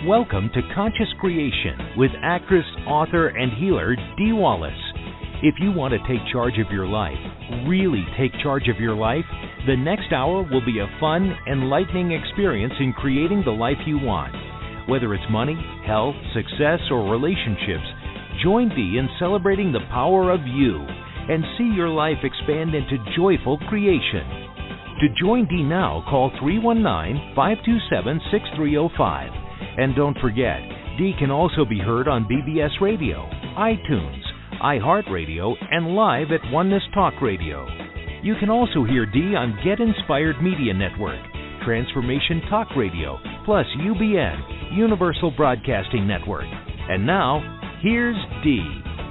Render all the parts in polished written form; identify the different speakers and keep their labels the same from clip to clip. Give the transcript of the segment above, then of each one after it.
Speaker 1: Welcome to Conscious Creation with actress, author, and healer Dee Wallace. If you want to take charge of your life, really take charge of your life, the next hour will be a fun, enlightening experience in creating the life you want. Whether it's money, health, success, or relationships, join Dee in celebrating the power of you and see your life expand into joyful creation. To join Dee now, call 319-527-6305. And don't forget, Dee can also be heard on BBS Radio, iTunes, iHeartRadio, and live at Oneness Talk Radio. You can also hear Dee on Get Inspired Media Network, Transformation Talk Radio, plus UBN, Universal Broadcasting Network. And now, here's Dee.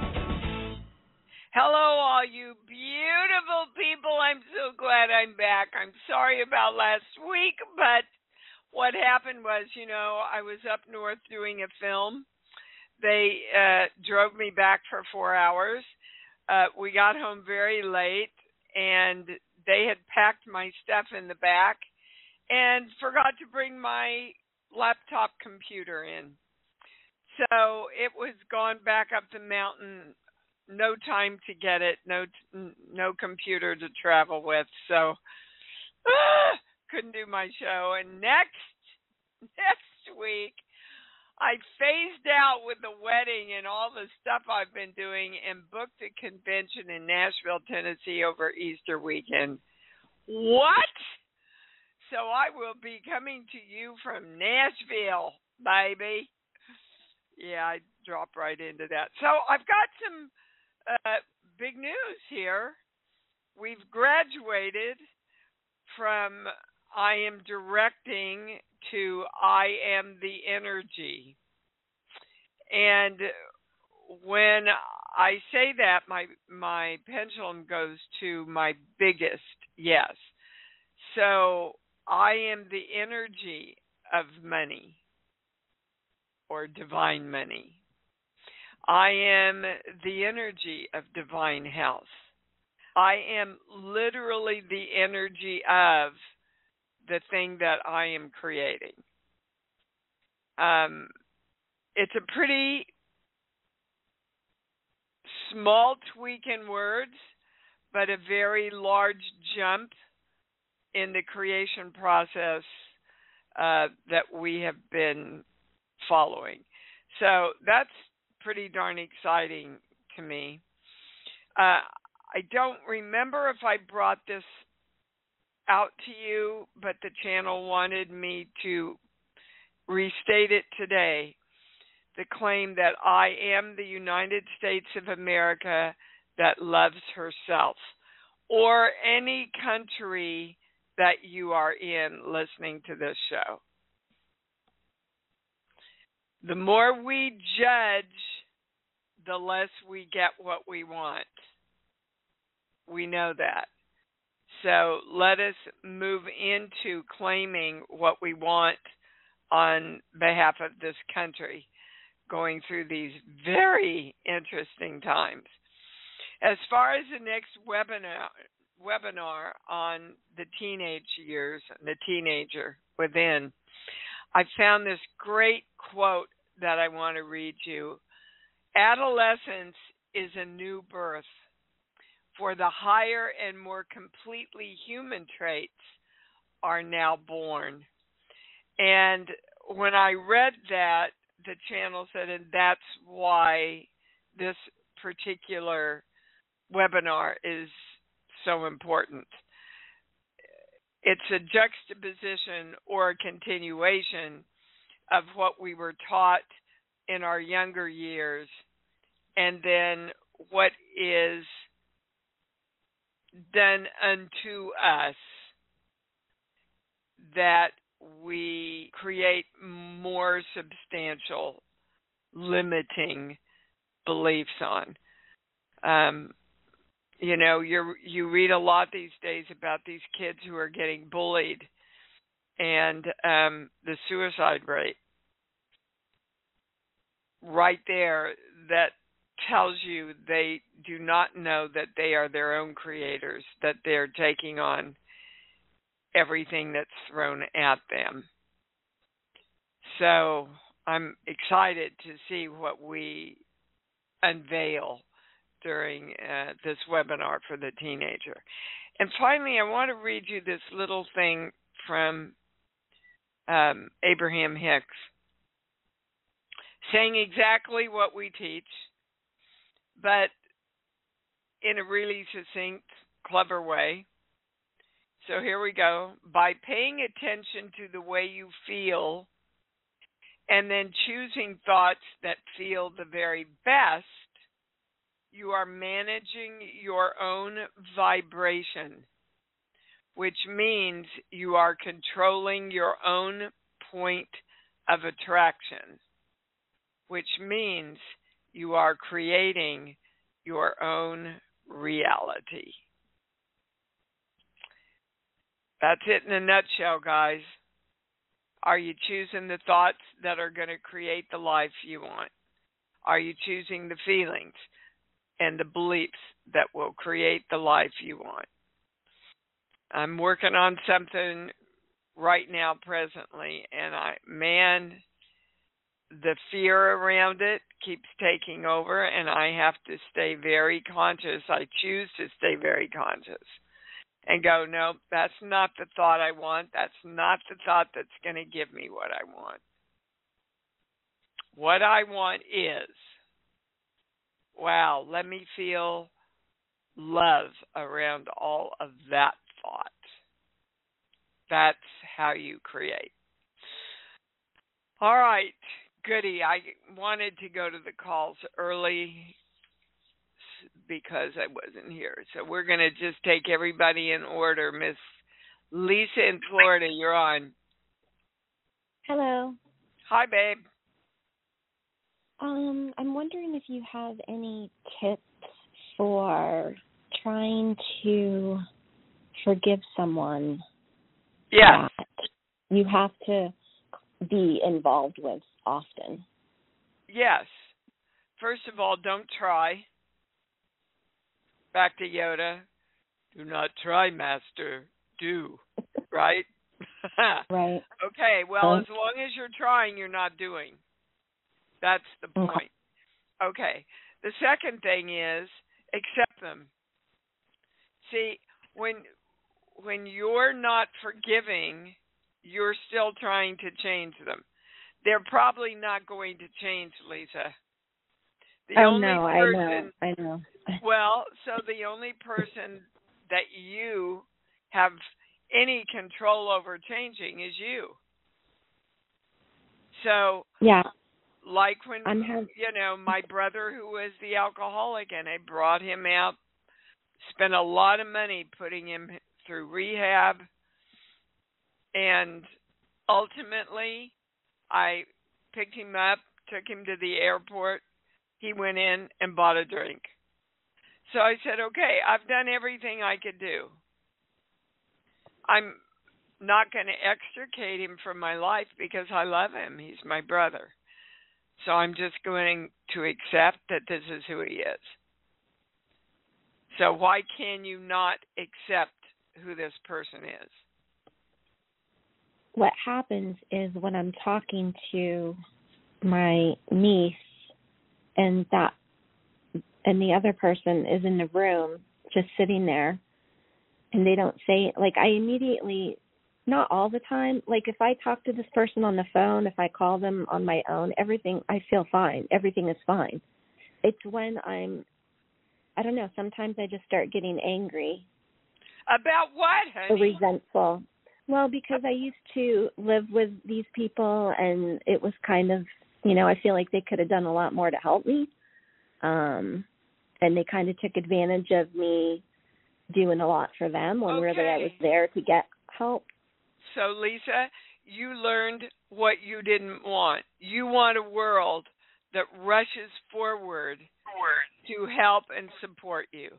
Speaker 2: Hello, all you beautiful people. I'm so glad I'm back. I'm sorry about last week, but what happened was, I was up north doing a film. They drove me back for 4 hours. We got home very late, and they had packed my stuff in the back and forgot to bring my laptop computer in. So it was gone back up the mountain. No time to get it. No computer to travel with. So couldn't do my show. And next week, I phased out with the wedding and all the stuff I've been doing and booked a convention in Nashville, Tennessee over Easter weekend. What? So I will be coming to you from Nashville, baby. Yeah, I dropped right into that. So I've got some big news here. We've graduated from I am directing to I am the energy. And when I say that, my pendulum goes to my biggest yes. So I am the energy of money or divine money. I am the energy of divine health. I am literally the energy of the thing that I am creating. It's a pretty small tweak in words, but a very large jump in the creation process that we have been following. So that's pretty darn exciting to me. I don't remember if I brought this out to you, but the channel wanted me to restate it today. The claim that I am the United States of America that loves herself, or any country that you are in listening to this show. The more we judge, the less we get what we want. We know that. So let us move into claiming what we want on behalf of this country, going through these very interesting times. As far as the next webinar on the teenage years, the teenager within, I found this great quote that I want to read you. Adolescence is a new birth, for the higher and more completely human traits are now born. And when I read that, the channel said, and that's why this particular webinar is so important. It's a juxtaposition or a continuation of what we were taught in our younger years, and then what is done unto us that we create more substantial limiting beliefs on. You read a lot these days about these kids who are getting bullied and the suicide rate. Right there, that tells you they do not know that they are their own creators, that they're taking on everything that's thrown at them. So I'm excited to see what we unveil during this webinar for the teenager. And finally, I want to read you this little thing from Abraham Hicks, saying exactly what we teach, but in a really succinct, clever way. So here we go. By paying attention to the way you feel and then choosing thoughts that feel the very best, you are managing your own vibration, which means you are controlling your own point of attraction, which means you are creating your own reality. That's it in a nutshell, guys. Are you choosing the thoughts that are going to create the life you want? Are you choosing the feelings and the beliefs that will create the life you want? I'm working on something right now presently, and the fear around it keeps taking over, and I have to stay very conscious. I choose to stay very conscious and go, no, that's not the thought I want. That's not the thought that's going to give me what I want. What I want is, wow, let me feel love around all of that thought. That's how you create. All right, goody. I wanted to go to the calls early because I wasn't here. So we're going to just take everybody in order. Miss Lisa in Florida, you're on.
Speaker 3: Hello.
Speaker 2: Hi, babe.
Speaker 3: I'm wondering if you have any tips for trying to forgive someone
Speaker 2: Yes.
Speaker 3: that you have to be involved with often.
Speaker 2: Yes. First of all, don't try. Back to Yoda. Do not try, master. Do. Right?
Speaker 3: Right.
Speaker 2: Okay. Well, as long as you're trying, you're not doing. That's the point. Okay. The second thing is accept them. See, when you're not forgiving, you're still trying to change them. They're probably not going to change, Lisa. I
Speaker 3: know.
Speaker 2: Well, so the only person that you have any control over changing is you. So,
Speaker 3: yeah.
Speaker 2: Like when, my brother who was the alcoholic, and I brought him out, spent a lot of money putting him through rehab, and ultimately I picked him up, took him to the airport. He went in and bought a drink. So I said, okay, I've done everything I could do. I'm not going to extricate him from my life because I love him. He's my brother. So I'm just going to accept that this is who he is. So why can you not accept who this person is?
Speaker 3: What happens is when I'm talking to my niece and the other person is in the room just sitting there and they don't say, like, I immediately, not all the time, like if I talk to this person on the phone, if I call them on my own, everything, I feel fine. Everything is fine. It's when I don't know, sometimes I just start getting angry.
Speaker 2: About what, honey?
Speaker 3: Or resentful. Well, because I used to live with these people and it was kind of, I feel like they could have done a lot more to help me. And they kind of took advantage of me doing a lot for them when really I was there to get help.
Speaker 2: So, Lisa, you learned what you didn't want. You want a world that rushes forward to help and support you.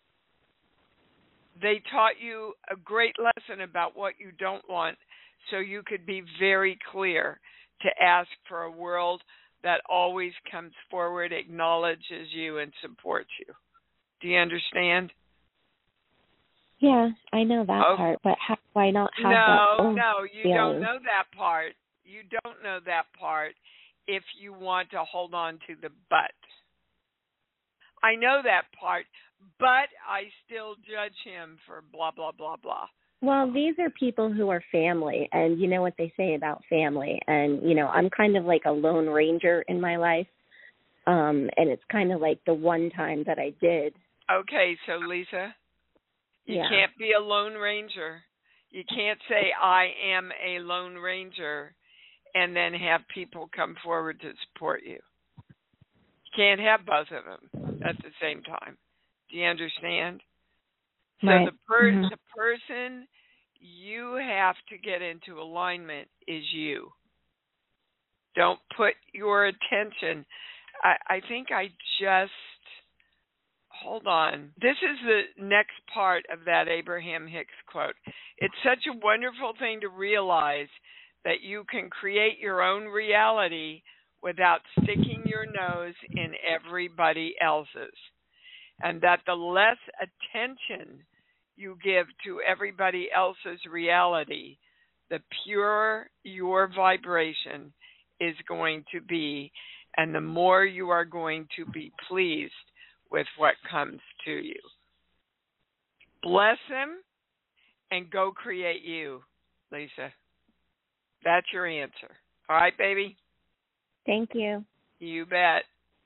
Speaker 2: They taught you a great lesson about what you don't want so you could be very clear to ask for a world that always comes forward, acknowledges you, and supports you. Do you understand?
Speaker 3: Yeah, I know that part, but how do I not have that?
Speaker 2: No, you don't know that part. You don't know that part. if you want to hold on to the but. I know that part, but I still judge him for blah, blah, blah, blah.
Speaker 3: Well, these are people who are family, and you know what they say about family. And, you know, I'm kind of like a lone ranger in my life, and it's kind of like the one time that I did.
Speaker 2: Okay, so Lisa, you can't be a lone ranger. You can't say I am a lone ranger and then have people come forward to support you. You can't have both of them at the same time. Do you understand? So
Speaker 3: Right.
Speaker 2: the person you have to get into alignment is you. Don't put your attention. I think I just, hold on. This is the next part of that Abraham Hicks quote. It's such a wonderful thing to realize that you can create your own reality without sticking your nose in everybody else's. And that the less attention you give to everybody else's reality, the purer your vibration is going to be, and the more you are going to be pleased with what comes to you. Bless him and go create you, Lisa. That's your answer. All right, baby?
Speaker 3: Thank you.
Speaker 2: You bet.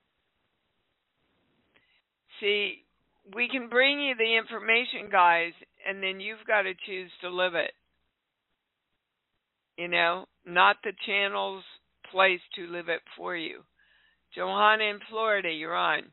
Speaker 2: See, we can bring you the information, guys, and then you've got to choose to live it. You know, not the channel's place to live it for you. Johanna in Florida, you're on.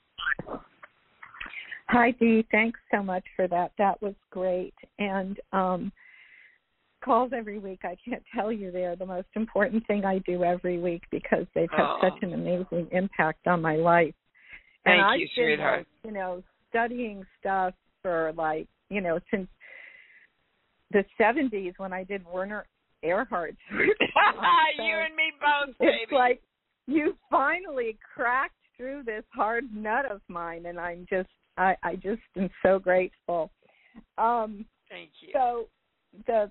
Speaker 4: Hi, Dee. Thanks so much for that. That was great. And calls every week, I can't tell you, they're the most important thing I do every week because they've had such an amazing impact on my life.
Speaker 2: Thank
Speaker 4: and
Speaker 2: you,
Speaker 4: I've
Speaker 2: sweetheart.
Speaker 4: been, you know, studying stuff for like, you know, since the 70s when I did Werner Erhard's.
Speaker 2: You and me both, baby.
Speaker 4: It's like you finally cracked through this hard nut of mine, and I'm just, I just am so grateful.
Speaker 2: Thank you.
Speaker 4: So the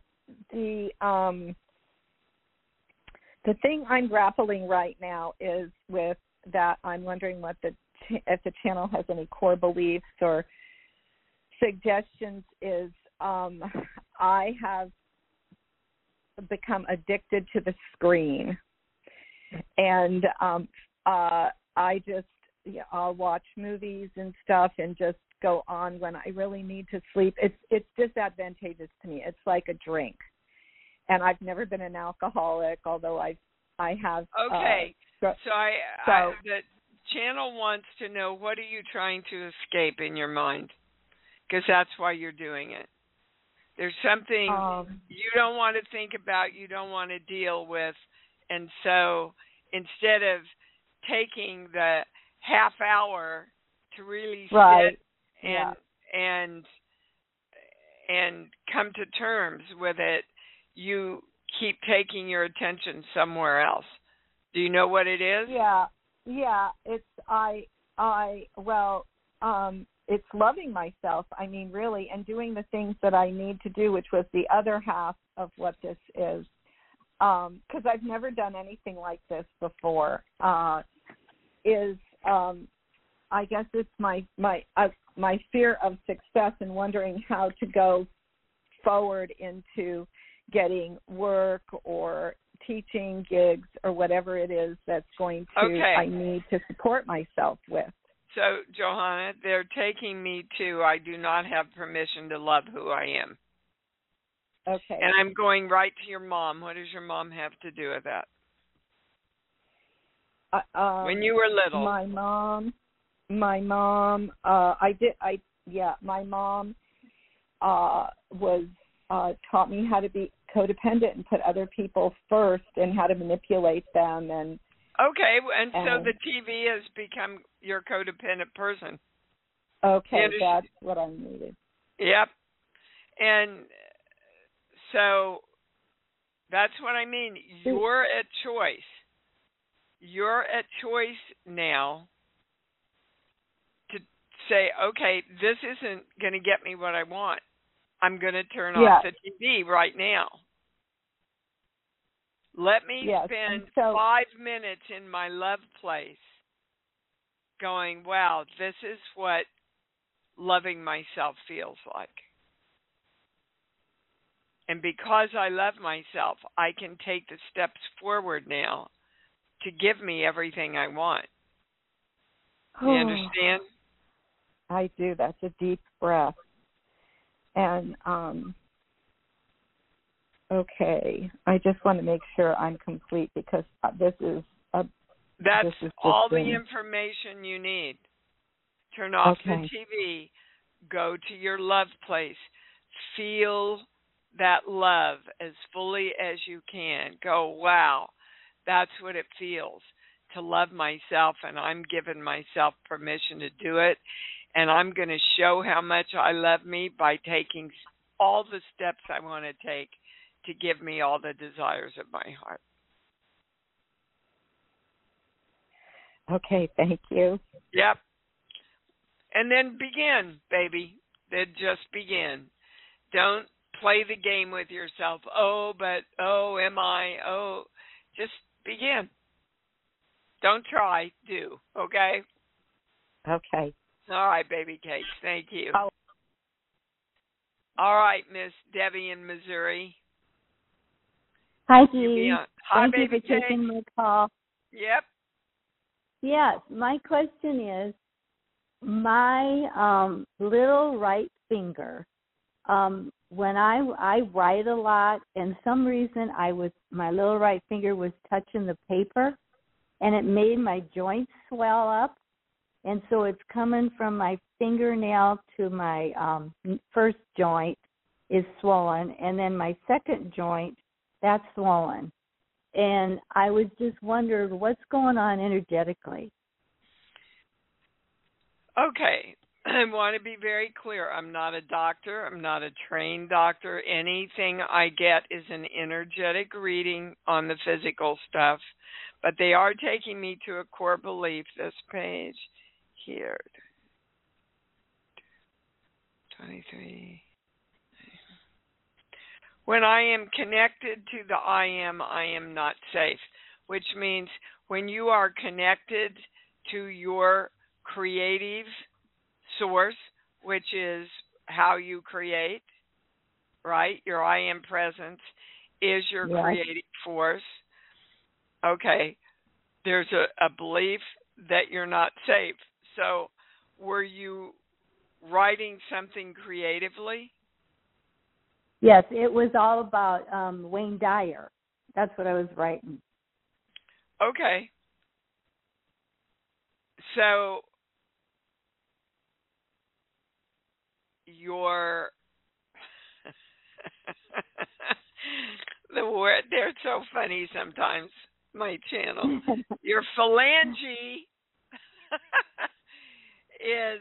Speaker 4: thing I'm grappling right now is with that. I'm wondering what if the channel has any core beliefs or suggestions. Is I have become addicted to the screen, and I just I'll watch movies and stuff and just go on when I really need to sleep. It's disadvantageous to me. It's like a drink, and I've never been an alcoholic, although I have.
Speaker 2: Okay,
Speaker 4: So
Speaker 2: the channel wants to know, what are you trying to escape in your mind? Because that's why you're doing it. There's something you don't want to think about, you don't want to deal with, and so instead of taking the half hour to really sit and come to terms with it, you keep taking your attention somewhere else. Do you know what it is?
Speaker 4: Yeah. It's loving myself. I mean, really, and doing the things that I need to do, which was the other half of what this is. Because I've never done anything like this before. I guess it's my fear of success and wondering how to go forward into getting work or teaching gigs or whatever it is that's going to I need to support myself with.
Speaker 2: So, Johanna, they're taking me to, I do not have permission to love who I am.
Speaker 4: Okay.
Speaker 2: And I'm going right to your mom. What does your mom have to do with that? When you were little.
Speaker 4: My mom, my mom was taught me how to be codependent and put other people first and how to manipulate them. And
Speaker 2: so the TV has become your codependent person.
Speaker 4: Okay, that's what I needed.
Speaker 2: Yep. And so that's what I mean. You're at choice. You're at choice now to say, okay, this isn't going to get me what I want. I'm going to turn off the TV right now. Let me
Speaker 4: Yes.
Speaker 2: spend
Speaker 4: And so,
Speaker 2: 5 minutes in my love place going, wow, this is what loving myself feels like. And because I love myself, I can take the steps forward now to give me everything I want. Do you understand?
Speaker 4: I do. That's a deep breath. And, okay, I just want to make sure I'm complete because that's
Speaker 2: all the information you need. Turn off the TV. Go to your love place. Feel that love as fully as you can. Go, wow, that's what it feels to love myself, and I'm giving myself permission to do it. And I'm going to show how much I love me by taking all the steps I want to take to give me all the desires of my heart.
Speaker 4: Okay, thank you.
Speaker 2: Yep. And then begin, baby. Then just begin. Don't play the game with yourself. Am I? Just begin. Don't try, do. Okay?
Speaker 4: Okay.
Speaker 2: All right, baby cakes. Thank you.
Speaker 4: Oh.
Speaker 2: All right, Miss Debbie in Missouri.
Speaker 5: Hi, Dee.
Speaker 2: Hi,
Speaker 5: Thank
Speaker 2: baby
Speaker 5: you for taking my call.
Speaker 2: Yep.
Speaker 5: Yes, my question is, my little right finger, when I write a lot, and some reason my little right finger was touching the paper, and it made my joints swell up, and so it's coming from my fingernail to my first joint is swollen, and then my second joint, that's swollen. And I was just wondering what's going on energetically.
Speaker 2: Okay. I want to be very clear. I'm not a doctor. I'm not a trained doctor. Anything I get is an energetic reading on the physical stuff. But they are taking me to a core belief, this page here. 23. When I am connected to the I am not safe, which means when you are connected to your creative source, which is how you create, right? Your I am presence is your creative force. Okay, there's a belief that you're not safe. So were you writing something creatively?
Speaker 5: Yes, it was all about Wayne Dyer. That's what I was writing.
Speaker 2: Okay. So your the word, they're so funny sometimes, my channel. Your phalange is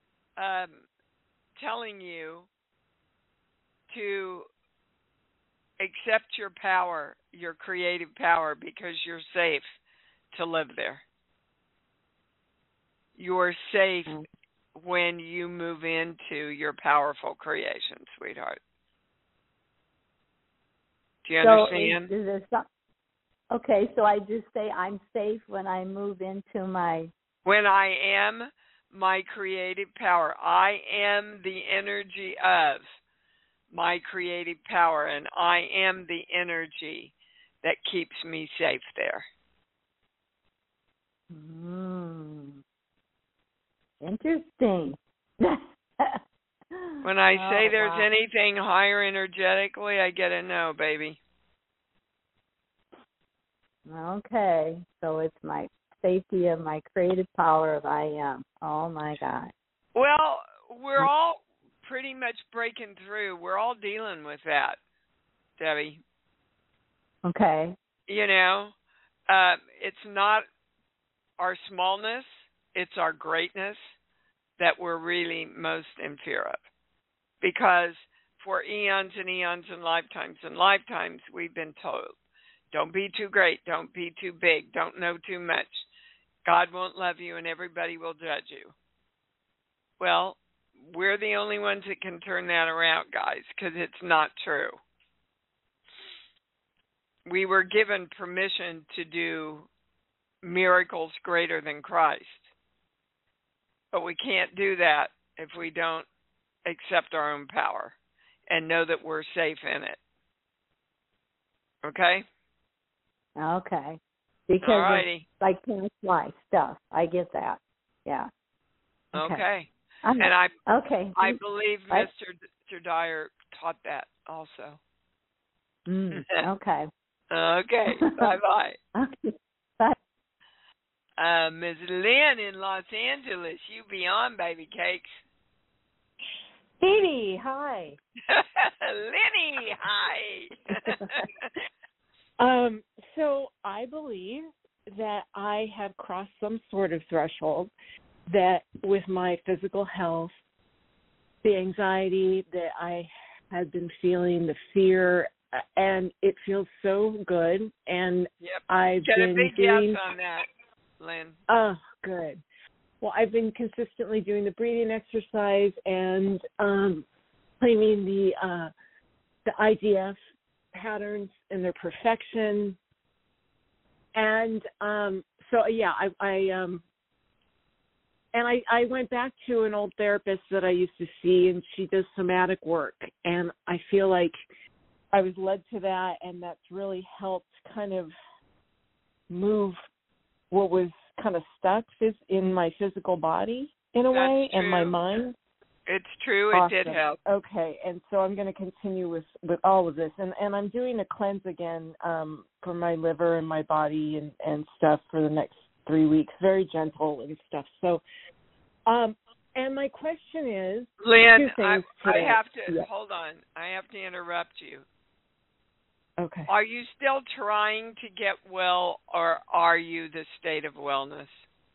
Speaker 2: telling you to accept your power, your creative power, because you're safe to live there. You're safe when you move into your powerful creation, sweetheart. Do you understand?
Speaker 5: Okay, so I just say I'm safe when I move into my...
Speaker 2: When I am my creative power. I am the energy of my creative power, and I am the energy that keeps me safe there.
Speaker 5: Interesting.
Speaker 2: When I say there's anything higher energetically, I get a no, baby.
Speaker 5: Okay, so it's my safety of my creative power of I am. Oh, my God.
Speaker 2: Well, we're all pretty much breaking through. We're all dealing with that, Debbie.
Speaker 5: Okay.
Speaker 2: You know, it's not our smallness, it's our greatness that we're really most in fear of. Because for eons and lifetimes, we've been told, don't be too great, don't be too big, don't know too much. God won't love you and everybody will judge you. Well, we're the only ones that can turn that around, guys, because it's not true. we were given permission to do miracles greater than Christ. But we can't do that if we don't accept our own power and know that we're safe in it. Okay?
Speaker 5: Okay. Because
Speaker 2: Alrighty.
Speaker 5: it's like past life stuff. I get that. Yeah.
Speaker 2: Okay.
Speaker 5: And
Speaker 2: I
Speaker 5: okay.
Speaker 2: believe Mr. Dyer taught that also.
Speaker 5: Okay.
Speaker 2: Okay. Bye-bye.
Speaker 5: Okay. Bye.
Speaker 2: Ms. Lynn in Los Angeles, you be on, baby cakes.
Speaker 6: Phoebe, hi.
Speaker 2: Lenny, hi.
Speaker 6: So I believe that I have crossed some sort of threshold that with my physical health, the anxiety that I had been feeling, the fear, and it feels so good. And
Speaker 2: yep.
Speaker 6: I've
Speaker 2: Get
Speaker 6: been
Speaker 2: a big
Speaker 6: doing
Speaker 2: yes on that, Lynn.
Speaker 6: Oh, good. Well, I've been consistently doing the breathing exercise and claiming the IDF patterns and their perfection. And so yeah, I went back to an old therapist that I used to see, and she does somatic work, and I feel like I was led to that, and that's really helped kind of move what was kind of stuck in my physical body in a way, and my mind.
Speaker 2: It's true.
Speaker 6: Awesome.
Speaker 2: It did help.
Speaker 6: Okay, and so I'm going to continue with all of this, and I'm doing a cleanse again for my liver and my body and stuff for the next 3 weeks. Very gentle and stuff. So, and my question is,
Speaker 2: Lynn,
Speaker 6: I
Speaker 2: have to hold on. I have to interrupt you.
Speaker 6: Okay.
Speaker 2: Are you still trying to get well, or are you the state of wellness?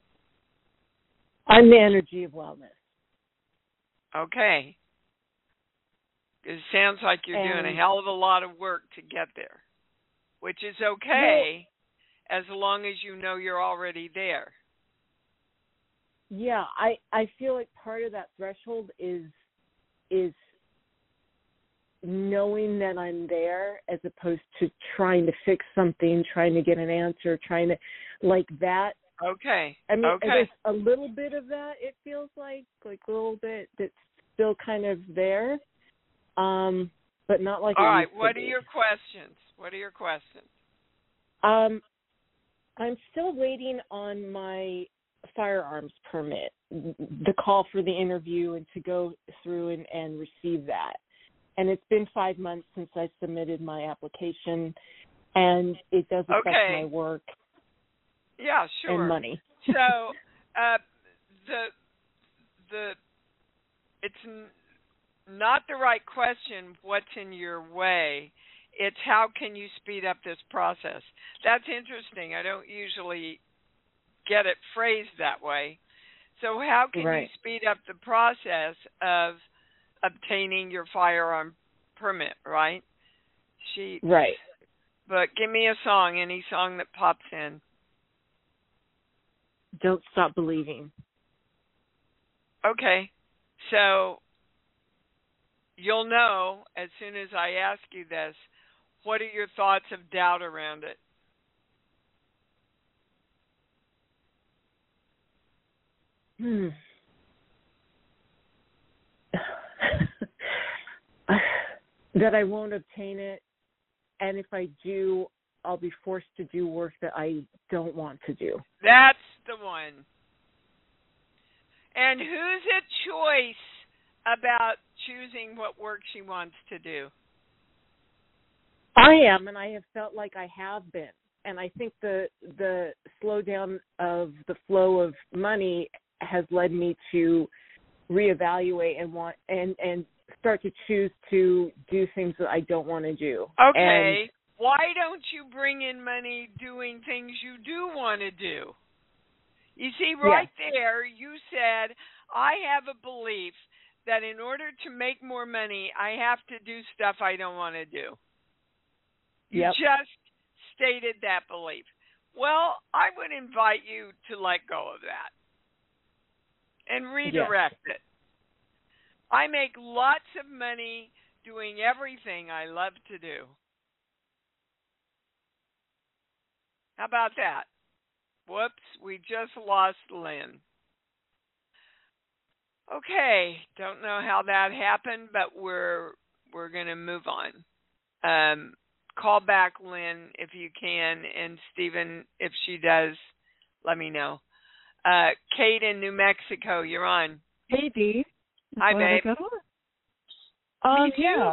Speaker 6: I'm the energy of wellness.
Speaker 2: Okay. It sounds like you're doing a hell of a lot of work to get there, which is okay as long as you know you're already there.
Speaker 6: Yeah, I feel like part of that threshold is knowing that I'm there as opposed to trying to fix something, trying to get an answer, trying to like that.
Speaker 2: Okay.
Speaker 6: I mean,
Speaker 2: okay.
Speaker 6: There's a little bit of that, it feels like a little bit that's still kind of there, but not like
Speaker 2: All
Speaker 6: it
Speaker 2: right,
Speaker 6: used to
Speaker 2: what
Speaker 6: be.
Speaker 2: are your questions?
Speaker 6: I'm still waiting on my firearms permit, the call for the interview and to go through and receive that. And it's been 5 months since I submitted my application, and it does affect my work.
Speaker 2: Yeah, sure.
Speaker 6: And money.
Speaker 2: So, it's not the right question, what's in your way. It's how can you speed up this process. That's interesting. I don't usually get it phrased that way. So how can you speed up the process of obtaining your firearm permit, right?
Speaker 6: Right.
Speaker 2: But give me a song, any song that pops in.
Speaker 6: Don't Stop Believing.
Speaker 2: Okay. So you'll know as soon as I ask you this, what are your thoughts of doubt around it?
Speaker 6: That I won't obtain it, and if I do, I'll be forced to do work that I don't want to do.
Speaker 2: That's the one. And who's at choice about choosing what work she wants to do?
Speaker 6: I am, and I have felt like I have been. And I think the slowdown of the flow of money has led me to reevaluate and start to choose to do things that I don't want to do.
Speaker 2: Okay. And why don't you bring in money doing things you do want to do? You see, right there, you said, I have a belief that in order to make more money, I have to do stuff I don't want to do. You just stated that belief. Well, I would invite you to let go of that and redirect it. I make lots of money doing everything I love to do. How about that? Whoops, we just lost Lynn. Okay, don't know how that happened, but we're going to move on. Call back Lynn if you can, and Stephen, if she does, let me know. Kate in New Mexico, you're on.
Speaker 7: Hey, Dee.
Speaker 2: Hi, babe.
Speaker 7: Yeah.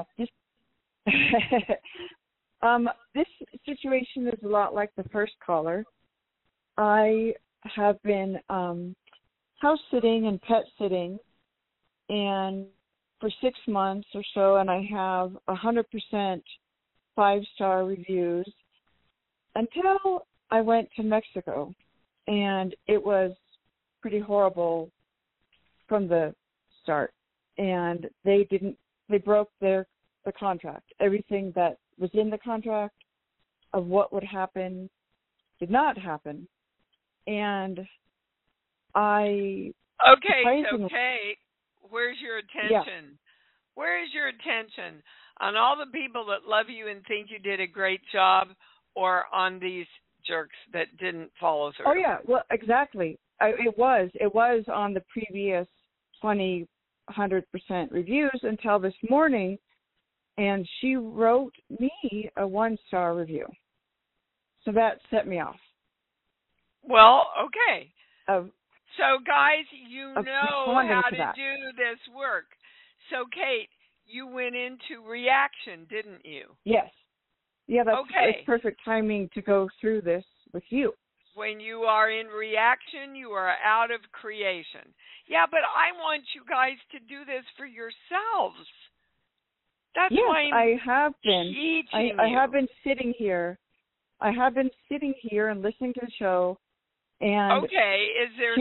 Speaker 7: This situation is a lot like the first caller. I have been house sitting and pet sitting, and for 6 months or so, and I have 100% 5-star reviews until I went to Mexico, and it was pretty horrible from the start. And they broke the contract. Everything that was in the contract of what would happen did not happen. And
Speaker 2: Okay, so Kate, where's your attention?
Speaker 7: Yeah.
Speaker 2: Where is your attention? On all the people that love you and think you did a great job, or on these jerks that didn't follow through?
Speaker 7: Oh, yeah, well, exactly. It was on the previous 100% reviews until this morning, and she wrote me a 1-star review. So that set me off.
Speaker 2: Well, okay.
Speaker 7: So,
Speaker 2: guys, you know how to
Speaker 7: that.
Speaker 2: do this work. So, Kate, you went into reaction, didn't you?
Speaker 7: Yes. Yeah, that's
Speaker 2: okay.
Speaker 7: It's perfect timing to go through this with you.
Speaker 2: When you are in reaction, you are out of creation. Yeah, but I want you guys to do this for yourselves. That's why
Speaker 7: I have been.
Speaker 2: teaching
Speaker 7: I
Speaker 2: you.
Speaker 7: have been sitting here. I have been sitting here and listening to the show. And
Speaker 2: okay, is there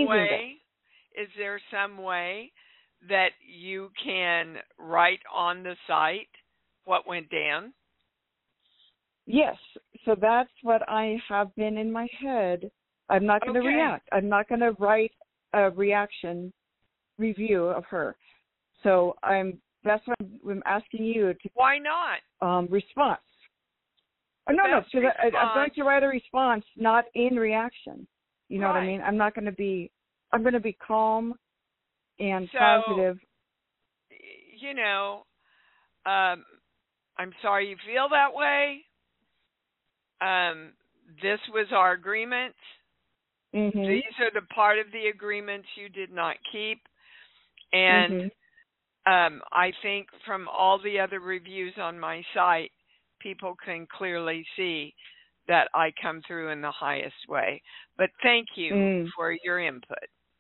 Speaker 2: some way that you can write on the site what went down?
Speaker 7: Yes, so that's what I have been in my head. I'm not going to react. I'm not going to write a reaction review of her. So that's what I'm asking you to.
Speaker 2: Why not?
Speaker 7: Response. No, because I'm going to write a response, not in reaction. You know what I mean? I'm going to be calm and positive.
Speaker 2: You know, I'm sorry you feel that way. This was our agreement.
Speaker 7: Mm-hmm.
Speaker 2: These are the part of the agreements you did not keep. And I think from all the other reviews on my site, people can clearly see that I come through in the highest way. But thank you for your input.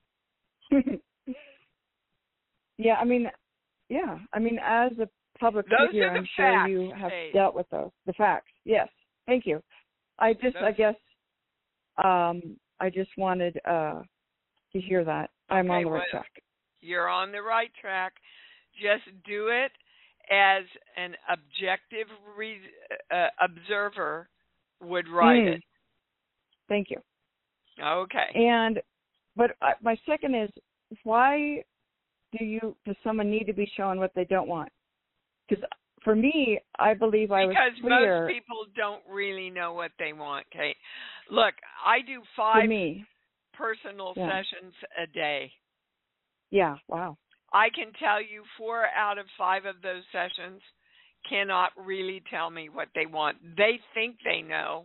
Speaker 7: As a public figure, I'm sure you have dealt with those. The facts, yes. Thank you. I just wanted to hear that. I'm on the right track.
Speaker 2: You're on the right track. Just do it as an objective observer would write it.
Speaker 7: Thank you.
Speaker 2: Okay.
Speaker 7: But my second is, why does someone need to be shown what they don't want? Because for me, I believe I was clear.
Speaker 2: Because most people don't really know what they want, Kate. Look, I do 5 personal sessions a day.
Speaker 7: Yeah, wow.
Speaker 2: I can tell you 4 out of 5 of those sessions cannot really tell me what they want. They think they know,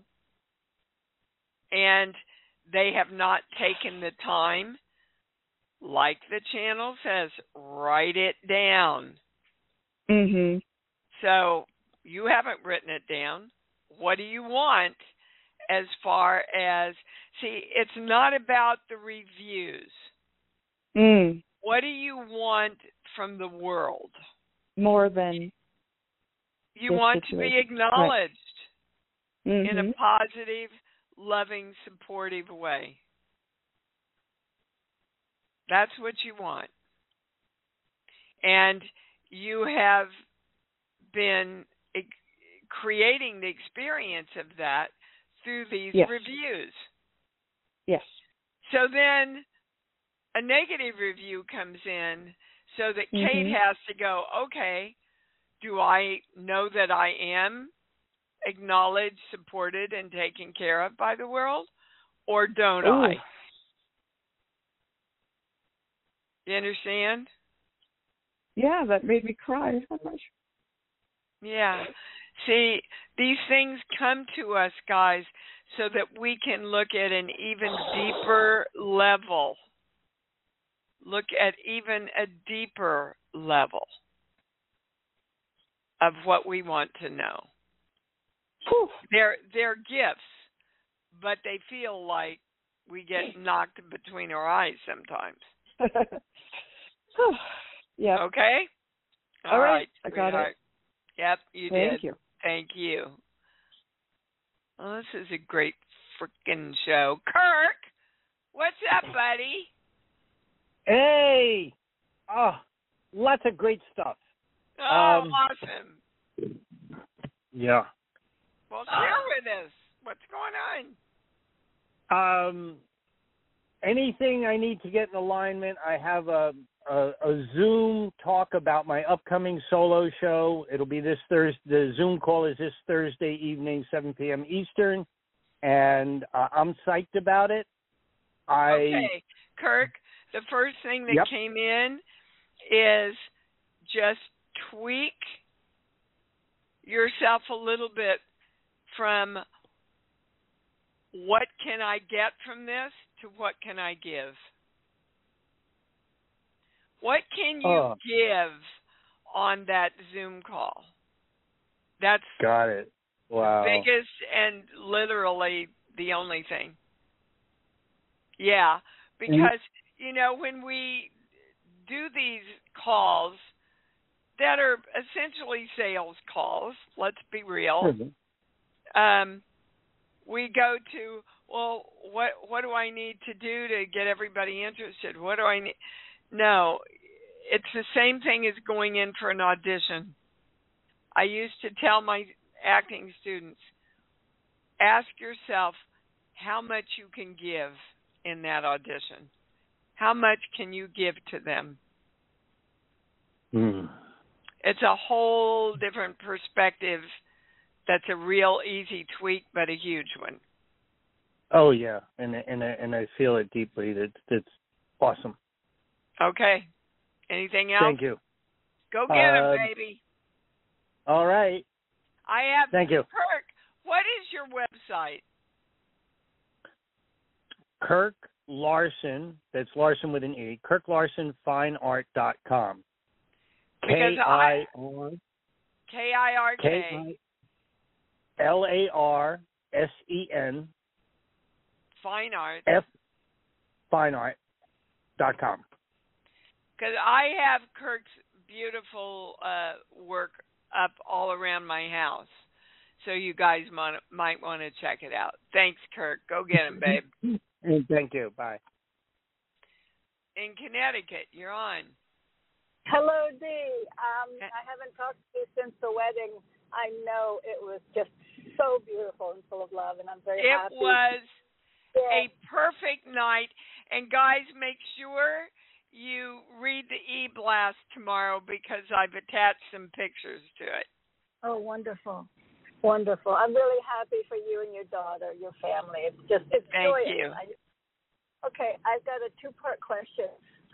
Speaker 2: and they have not taken the time, like the channel says, write it down.
Speaker 7: Mm-hmm.
Speaker 2: So you haven't written it down. What do you want as far as, it's not about the reviews. What do you want from the world?
Speaker 7: More than
Speaker 2: you want to be acknowledged in a positive, loving, supportive way. That's what you want. And you have been creating the experience of that through these reviews.
Speaker 7: Yes.
Speaker 2: So then a negative review comes in so that Kate has to go, okay, do I know that I am acknowledged, supported, and taken care of by the world? Or don't
Speaker 8: Ooh.
Speaker 2: I? You understand?
Speaker 7: Yeah, that made me cry so much.
Speaker 2: Yeah. See, these things come to us, guys, so that we can look at an even deeper level. Look at even a deeper level of what we want to know.
Speaker 7: Whew.
Speaker 2: They're gifts, but they feel like we get knocked between our eyes sometimes.
Speaker 7: Yeah.
Speaker 2: Okay?
Speaker 7: All right. I got
Speaker 2: sweetheart.
Speaker 7: it.
Speaker 2: Yep, you
Speaker 7: Thank
Speaker 2: did.
Speaker 7: you.
Speaker 2: Thank you. Well, this is a great freaking show. Kirk, what's up, buddy?
Speaker 8: Hey! Lots of great stuff.
Speaker 2: Oh, awesome.
Speaker 8: Yeah.
Speaker 2: Well, share with us. What's going on?
Speaker 8: Anything I need to get in alignment, I have a Zoom talk about my upcoming solo show. It'll be this Thursday. The Zoom call is this Thursday evening, 7 p.m. Eastern, and I'm psyched about it.
Speaker 2: Okay, Kirk, the first thing that came in is just tweak yourself a little bit from what can I get from this to what can I give. What can you give on that Zoom call? That's
Speaker 8: got it. Wow.
Speaker 2: The biggest and literally the only thing. Yeah, because, when we do these calls that are essentially sales calls, let's be real, we go to, well, what do I need to do to get everybody interested? What do I need? No, it's the same thing as going in for an audition. I used to tell my acting students, ask yourself how much you can give in that audition. How much can you give to them? It's a whole different perspective. That's a real easy tweak, but a huge one.
Speaker 8: Oh yeah, and I feel it deeply. That's awesome.
Speaker 2: Okay. Anything else?
Speaker 8: Thank you.
Speaker 2: Go get him, baby.
Speaker 8: All right.
Speaker 2: I have.
Speaker 8: Thank you.
Speaker 2: Kirk, what is your website?
Speaker 8: Kirk Larson. That's Larson with an E. KirkLarsonFineArt.com. KIRK. LARSEN.
Speaker 2: Fine Art.
Speaker 8: Fineart.com.
Speaker 2: Because I have Kirk's beautiful work up all around my house. So you guys might want to check it out. Thanks, Kirk. Go get him, babe.
Speaker 8: Thank you. Bye.
Speaker 2: In Connecticut, you're on.
Speaker 9: Hello, Dee. I haven't talked to you since the wedding. I know it was just so beautiful and full of love, and I'm very happy.
Speaker 2: It was a perfect night. And guys, make sure you read the e-blast tomorrow because I've attached some pictures to it.
Speaker 9: Oh, wonderful. Wonderful. I'm really happy for you and your daughter, your family. It's
Speaker 2: Thank
Speaker 9: joyous.
Speaker 2: you.
Speaker 9: Okay, I've got a two-part question.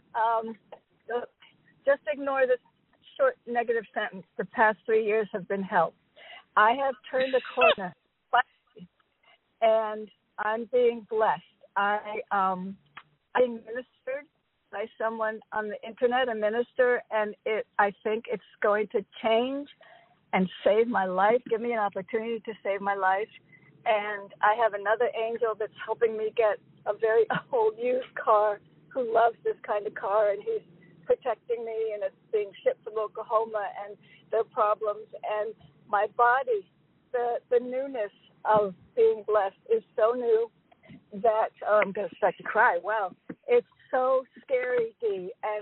Speaker 9: Just ignore this short negative sentence. The past 3 years have been hell. I have turned a corner, and I'm being blessed. I'm being ministered by someone on the internet, a minister, and I think it's going to change and save my life, give me an opportunity to save my life. And I have another angel that's helping me get a very old used car who loves this kind of car, and he's protecting me, and it's being shipped from Oklahoma, and their problems. And my body, the newness of being blessed is so new that I'm going to start to cry. Wow. It's so scary, Dee. And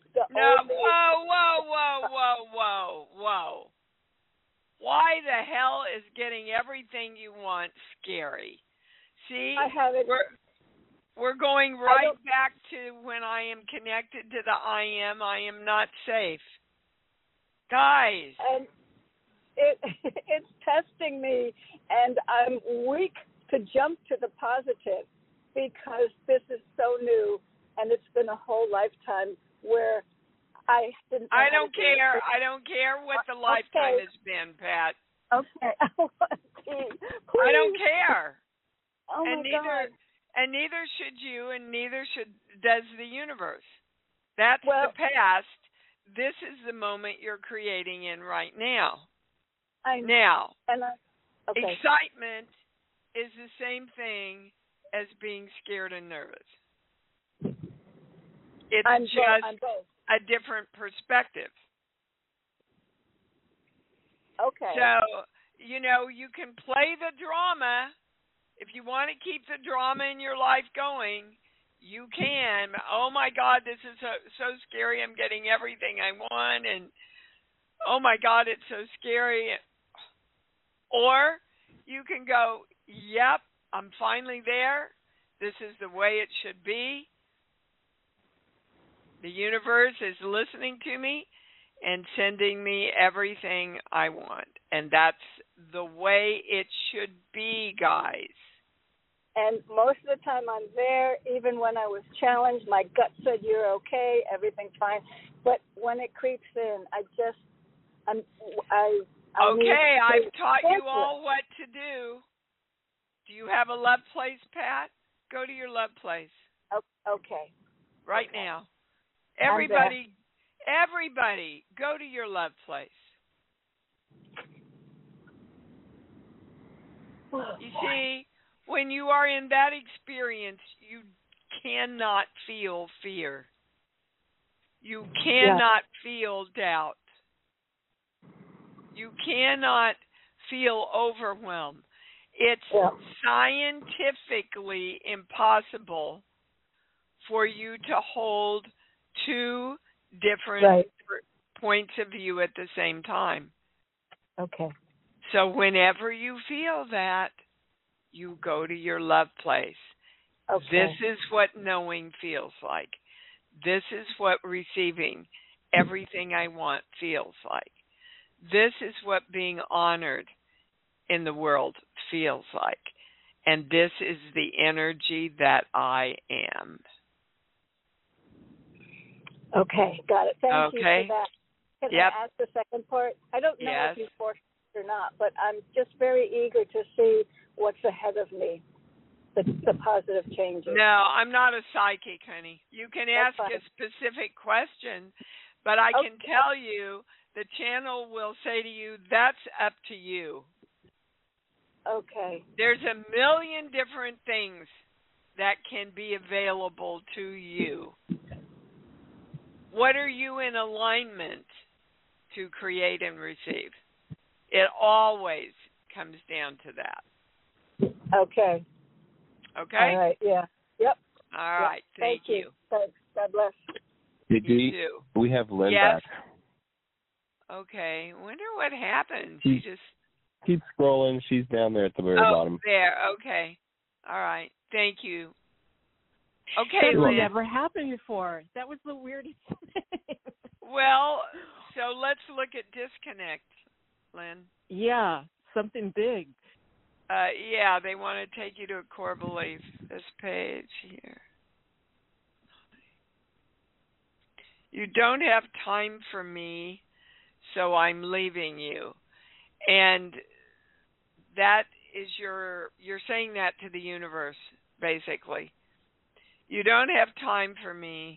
Speaker 2: whoa. Why the hell is getting everything you want scary? See, we're going right back to when I am connected to the I am not safe. Guys.
Speaker 9: it's testing me, and I'm weak to jump to the positive because this is so new, and it's been a whole lifetime where I didn't.
Speaker 2: I don't care. I don't care what the lifetime has been, Pat.
Speaker 9: Okay.
Speaker 2: I don't care.
Speaker 9: Oh my God.
Speaker 2: And neither should you, and neither does the universe. That's the past. This is the moment you're creating in right now.
Speaker 9: I know.
Speaker 2: Now,
Speaker 9: okay.
Speaker 2: Excitement is the same thing as being scared and nervous. It's
Speaker 9: I'm
Speaker 2: just
Speaker 9: both.
Speaker 2: a different perspective.
Speaker 9: Okay.
Speaker 2: So, you can play the drama. If you want to keep the drama in your life going, you can. Oh my God, this is so scary. I'm getting everything I want, and oh my God, it's so scary. Or you can go, yep, I'm finally there. This is the way it should be. The universe is listening to me and sending me everything I want. And that's the way it should be, guys.
Speaker 9: And most of the time I'm there, even when I was challenged, my gut said, you're okay, everything's fine. But when it creeps in, I've
Speaker 2: taught you all what to do. Do you have a love place, Pat? Go to your love place.
Speaker 9: Okay.
Speaker 2: Right now. Everybody, go to your love place. You see, when you are in that experience, you cannot feel fear. You cannot feel doubt. You cannot feel overwhelm. It's scientifically impossible for you to hold two different points of view at the same time.
Speaker 9: Okay.
Speaker 2: So whenever you feel that, you go to your love place.
Speaker 9: Okay.
Speaker 2: This is what knowing feels like. This is what receiving everything I want feels like. This is what being honored in the world feels like. And this is the energy that I am.
Speaker 9: Okay, got it. Thank you for that. Can I ask the second part? I don't know if you forced it or not, but I'm just very eager to see what's ahead of me, the positive changes.
Speaker 2: No, I'm not a psychic, honey. You can ask a specific question, but I can tell you the channel will say to you, that's up to you.
Speaker 9: Okay.
Speaker 2: There's a million different things that can be available to you. What are you in alignment to create and receive? It always comes down to that.
Speaker 9: Okay.
Speaker 2: Okay?
Speaker 9: All right, yeah. Yep.
Speaker 2: All right, thank you.
Speaker 9: Thanks. God bless.
Speaker 10: Hey, Dee, we have Lynn back.
Speaker 2: Okay. Wonder what happened.
Speaker 10: She just keep scrolling. She's down there at the very bottom.
Speaker 2: There. Okay. All right. Thank you. Okay,
Speaker 6: That's
Speaker 2: Lynn.
Speaker 6: never happened before. That was the weirdest thing.
Speaker 2: Well, so let's look at disconnect, Lynn.
Speaker 6: Yeah, something big.
Speaker 2: Yeah, they want to take you to a core belief. This page here. You don't have time for me, so I'm leaving you. And that is you're saying that to the universe, basically. You don't have time for me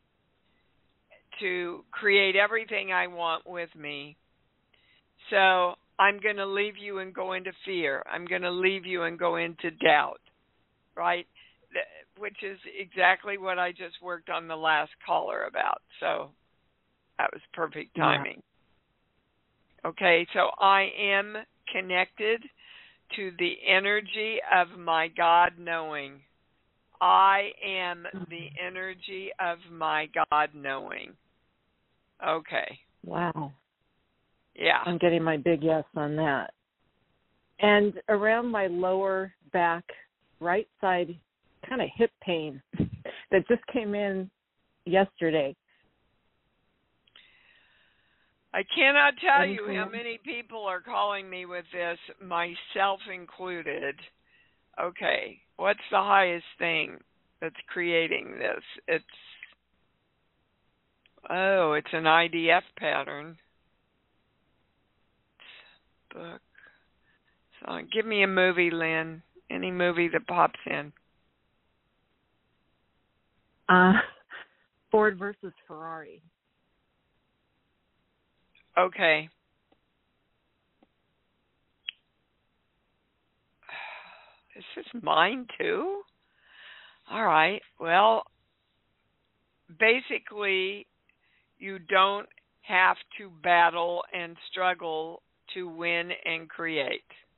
Speaker 2: to create everything I want with me. So I'm going to leave you and go into fear. I'm going to leave you and go into doubt, right? Which is exactly what I just worked on the last caller about. So that was perfect timing. Yeah. Okay, so I am connected to the energy of my God knowing. I am the energy of my God knowing. Okay.
Speaker 6: Wow.
Speaker 2: Yeah.
Speaker 6: I'm getting my big yes on that. And around my lower back, right side, kind of hip pain that just came in yesterday.
Speaker 2: I cannot tell you how many people are calling me with this, myself included. Okay, what's the highest thing that's creating this? It's an IDF pattern. Book. So give me a movie, Lynn. Any movie that pops in.
Speaker 6: Ford versus Ferrari.
Speaker 2: Okay. Is this mine too? All right. Well, basically, you don't have to battle and struggle to win and create.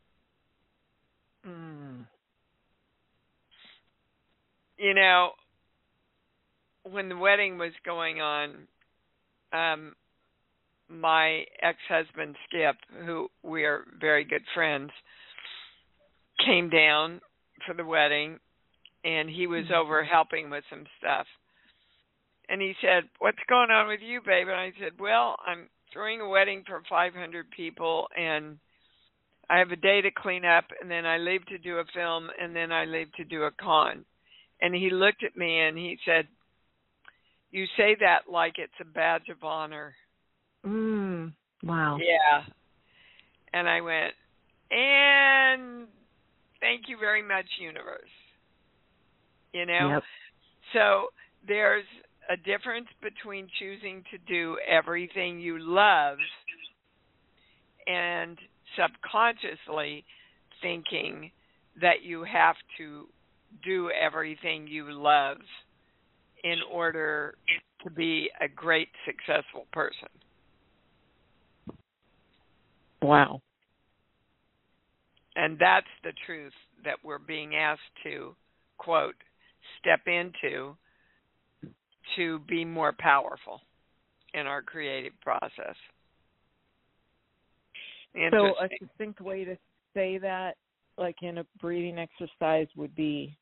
Speaker 2: You know, when the wedding was going on, my ex-husband, Skip, who we are very good friends, came down for the wedding, and he was over helping with some stuff. And he said, "What's going on with you, babe?" And I said, "Well, I'm throwing a wedding for 500 people, and I have a day to clean up, and then I leave to do a film, and then I leave to do a con." And he looked at me, and he said, "You say that like it's a badge of honor."
Speaker 6: Wow.
Speaker 2: Yeah. And I went, and thank you very much, universe. You know?
Speaker 6: Yep.
Speaker 2: So there's a difference between choosing to do everything you love and subconsciously thinking that you have to do everything you love in order to be a great, successful person.
Speaker 6: Wow.
Speaker 2: And that's the truth that we're being asked to, quote, step into to be more powerful in our creative process.
Speaker 6: So a succinct way to say that, like in a breathing exercise, would be?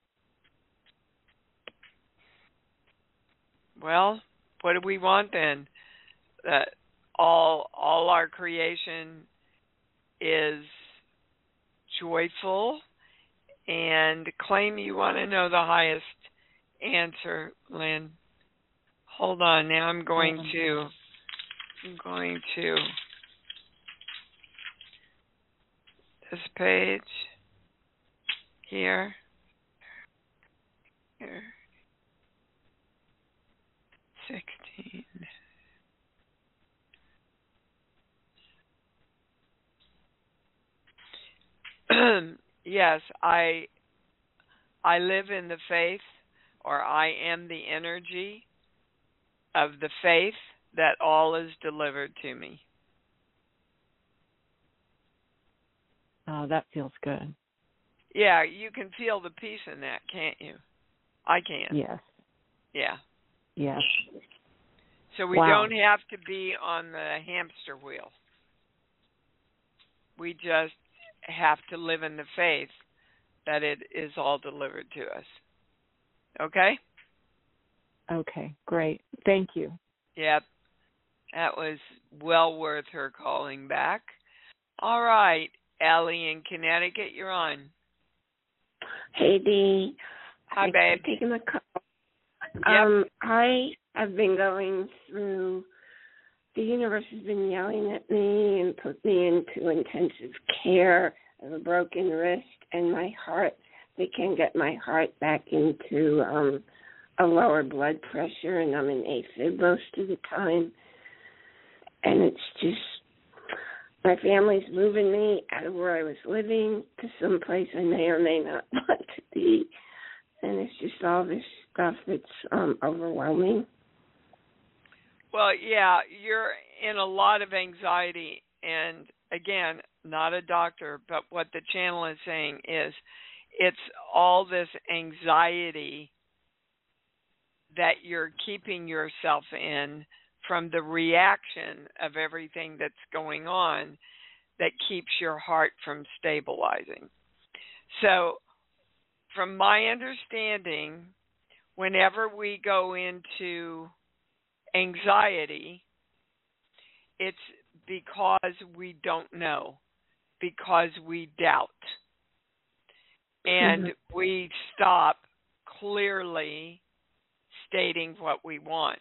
Speaker 2: Well, what do we want then? That all our creation is joyful, and claim you want to know the highest answer, Lynn. Hold on, now I'm going to this page here. 16. Yes, I live in the faith, or I am the energy of the faith that all is delivered to me.
Speaker 6: Oh, that feels good.
Speaker 2: Yeah, you can feel the peace in that, can't you? I can.
Speaker 6: Yes.
Speaker 2: Yeah.
Speaker 6: Yes.
Speaker 2: So we don't have to be on the hamster wheel. We just have to live in the faith that it is all delivered to us. Okay?
Speaker 6: Okay, great. Thank you.
Speaker 2: Yep. That was well worth her calling back. All right, Ellie in Connecticut, you're on.
Speaker 11: Hey, Dee.
Speaker 2: Hi, babe.
Speaker 11: Taking the call.
Speaker 2: Yep.
Speaker 11: I have been going through, the universe has been yelling at me and put me into intensive care of a broken wrist and my heart. They can't get my heart back into a lower blood pressure, and I'm in AFib most of the time. And it's just, my family's moving me out of where I was living to someplace I may or may not want to be. And it's just all this stuff that's overwhelming.
Speaker 2: Well, yeah, you're in a lot of anxiety. And again, not a doctor, but what the channel is saying is it's all this anxiety that you're keeping yourself in from the reaction of everything that's going on that keeps your heart from stabilizing. So, from my understanding, whenever we go into anxiety, it's because we don't know, because we doubt. And we stop clearly stating what we want.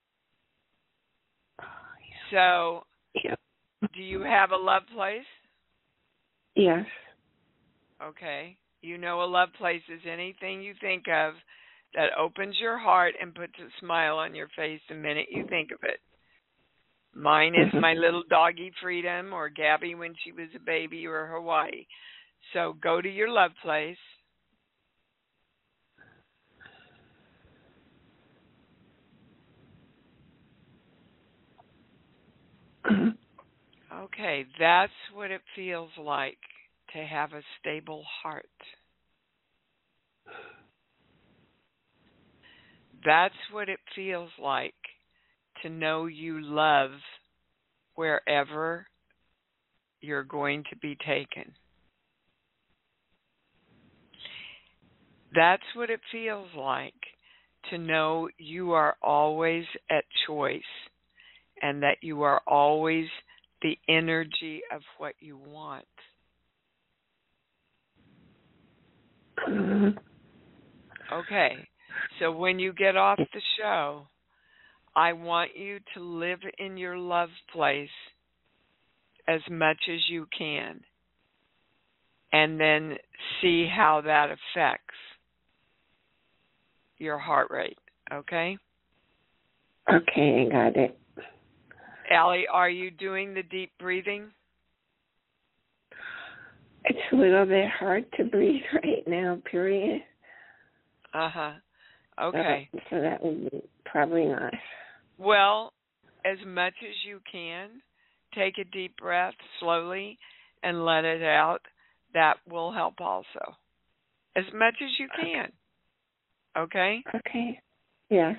Speaker 2: So, do you have a love place?
Speaker 11: Yes.
Speaker 2: Okay. You know a love place is anything you think of that opens your heart and puts a smile on your face the minute you think of it. Mine is my little doggy Freedom, or Gabby when she was a baby, or Hawaii. So go to your love place. Okay, that's what it feels like to have a stable heart. That's what it feels like to know you love wherever you're going to be taken. That's what it feels like to know you are always at choice and that you are always the energy of what you want. Okay, so when you get off the show, I want you to live in your love place as much as you can, and then see how that affects your heart rate, okay?
Speaker 11: Okay, I got it.
Speaker 2: Allie, are you doing the deep breathing?
Speaker 11: It's a little bit hard to breathe right now, period.
Speaker 2: Uh-huh. Okay.
Speaker 11: So that would be probably not.
Speaker 2: Well, as much as you can, take a deep breath slowly and let it out. That will help also. As much as you can. Okay?
Speaker 11: Okay. Yes.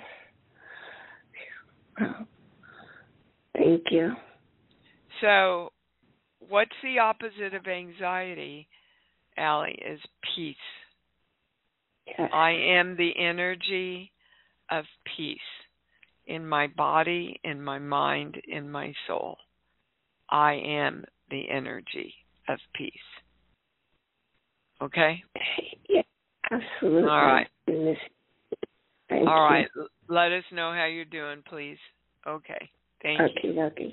Speaker 11: Well, thank you.
Speaker 2: So, what's the opposite of anxiety, Allie, is peace.
Speaker 11: Yes.
Speaker 2: I am the energy of peace in my body, in my mind, in my soul. I am the energy of peace. Okay?
Speaker 11: Yeah, absolutely.
Speaker 2: All right.
Speaker 11: Thank
Speaker 2: All right.
Speaker 11: you.
Speaker 2: Let us know how you're doing, please. Okay. Thank you.
Speaker 11: Okay.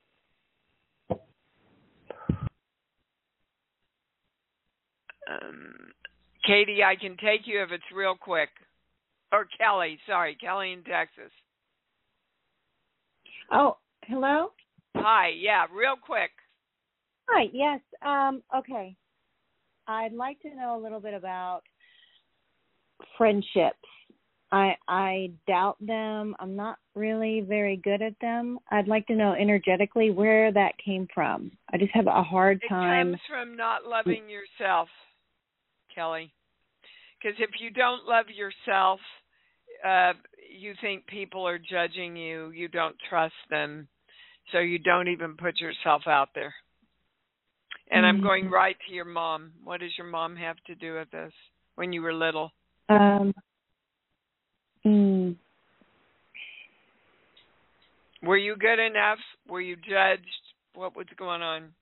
Speaker 2: Katie, I can take you if it's real quick. Or Kelly, Kelly in Texas.
Speaker 12: Oh, hello?
Speaker 2: Hi, yeah, real quick.
Speaker 12: Hi, yes. Okay. I'd like to know a little bit about friendships. I doubt them. I'm not really very good at them. I'd like to know energetically where that came from. I just have a hard time.
Speaker 2: It comes from not loving yourself, Kelly. Because if you don't love yourself, you think people are judging you. You don't trust them. So you don't even put yourself out there. And I'm going right to your mom. What does your mom have to do with this when you were little? Were you good enough? Were you judged? What was going on?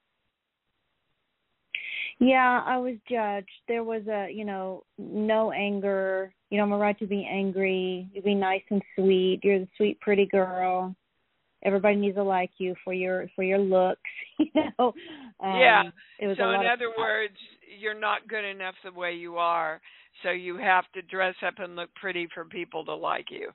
Speaker 12: Yeah, I was judged. There was no anger. I'm a right to be angry. You be nice and sweet. You're the sweet, pretty girl. Everybody needs to like you for your looks.
Speaker 2: Yeah.
Speaker 12: It was
Speaker 2: so in other words, you're not good enough the way you are. So you have to dress up and look pretty for people to like you.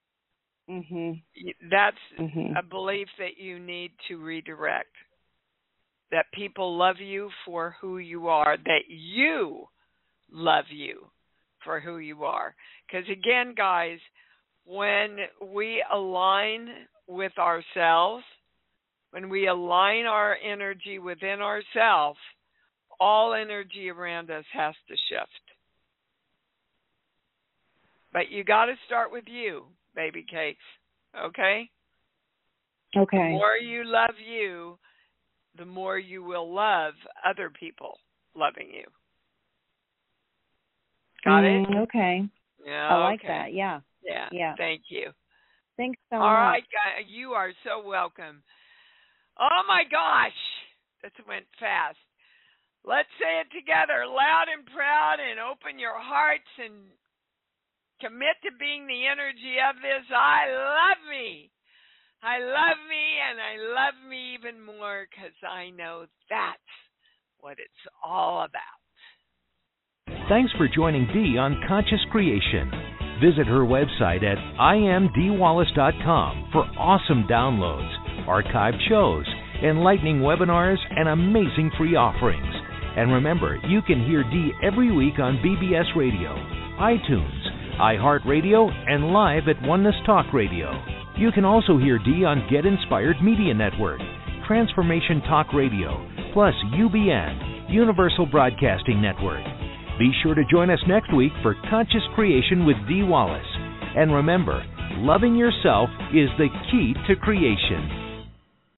Speaker 2: That's a belief that you need to redirect. That people love you for who you are, that you love you for who you are. Because again, guys, when we align with ourselves, when we align our energy within ourselves, all energy around us has to shift. But you got to start with you, baby cakes, okay?
Speaker 12: Okay.
Speaker 2: The more you love you, the more you will love other people loving you. Got it?
Speaker 12: Okay.
Speaker 2: Yeah,
Speaker 12: I like that. Yeah.
Speaker 2: Yeah. Thank you.
Speaker 12: Thanks so much.
Speaker 2: All right, guys. You are so welcome. Oh my gosh, that went fast. Let's say it together, loud and proud, and open your hearts and commit to being the energy of this. I love me. I love me, and I love me even more because I know that's what it's all about.
Speaker 1: Thanks for joining Dee on Conscious Creation. Visit her website at imdeewallace.com for awesome downloads, archived shows, enlightening webinars, and amazing free offerings. And remember, you can hear Dee every week on BBS Radio, iTunes, iHeartRadio, and live at Oneness Talk Radio. You can also hear Dee on Get Inspired Media Network, Transformation Talk Radio, plus UBN, Universal Broadcasting Network. Be sure to join us next week for Conscious Creation with Dee Wallace. And remember, loving yourself is the key to creation.